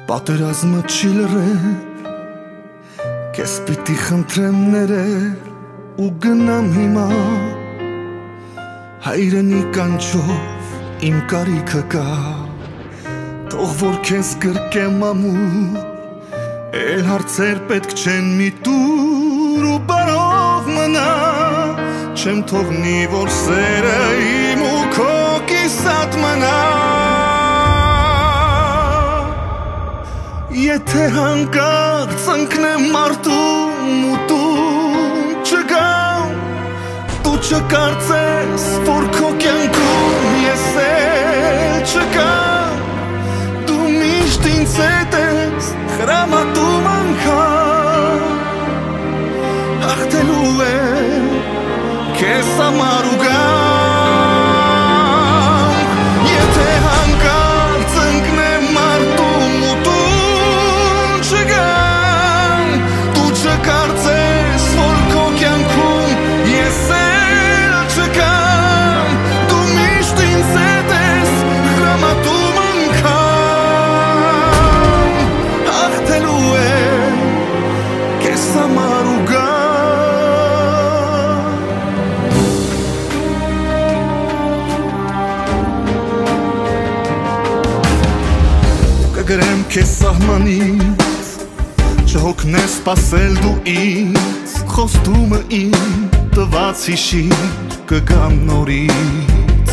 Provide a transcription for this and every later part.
Պատերազմը չի լռել, քեզ պիտի խնդրեմ ներել ու գնամ հիմա, հայրենի կանչով իմ կարիքը կա, թող որ քեզ գրկեմ ամուր, էլ հարցեր պետք չեն մի տուր ու բարով մնա, չեմ թողնի որ սերը իմ ու քո կիսատ մնա. Եթե հանկարծ ընկնեմ մարդում ու տուն չգամ, դու չկարծես, որ քո կյանքում ես էլ չկամ, դու միշտ ինձ հետ ես խրամատում անգամ, հաղթելու եմ քեզ համար ու գամ. Եթե հանկարծ ընկնեմ մարդում ու տուն չգամ, դու չկարծես, որ քո կյանքում ես էլ չկամ, դու միշտ ինձ հետ ես խրամատում անգամ, հաղթելու եմ քեզ համար ու գամ. Կգրեմ քեզ սահմանից, չհոգնես սպասել դու ինձ, խոստումը իմ տված հիշիր կգամ նորից,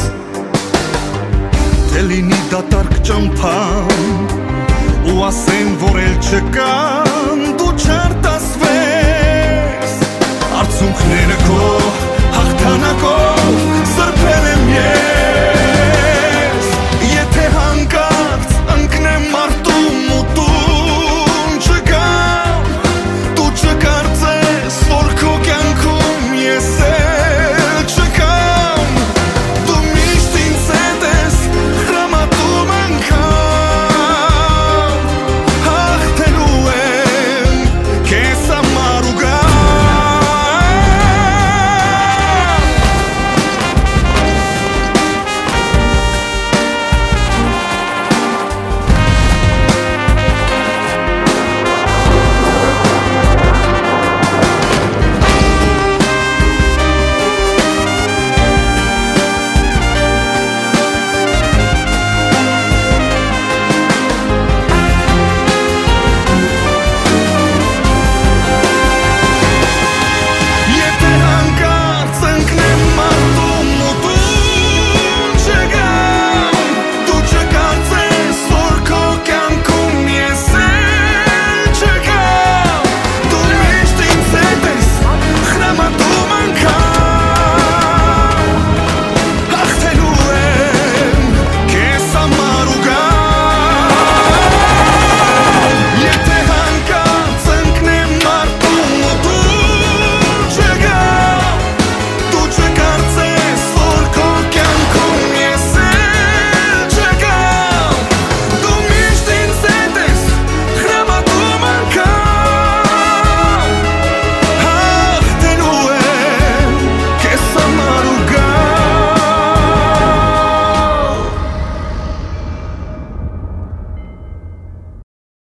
թե լինի դատարկ ճամփան ու ասեն որ էլ չկան, դու չարտասվես, արցունքները քո հաղթանակով